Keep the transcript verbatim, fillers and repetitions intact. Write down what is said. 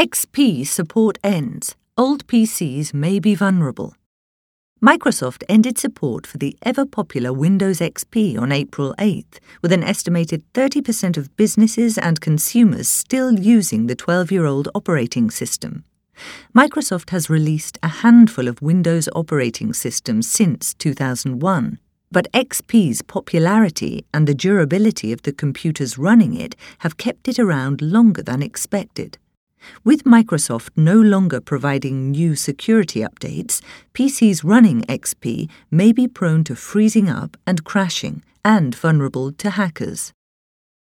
X P support ends. Old P Cs may be vulnerable. Microsoft ended support for the ever-popular Windows X P on April eighth, with an estimated thirty percent of businesses and consumers still using the twelve-year-old operating system. Microsoft has released a handful of Windows operating systems since two thousand one, but X P's popularity and the durability of the computers running it have kept it around longer than expected. With Microsoft no longer providing new security updates, P Cs running X P may be prone to freezing up and crashing and vulnerable to hackers.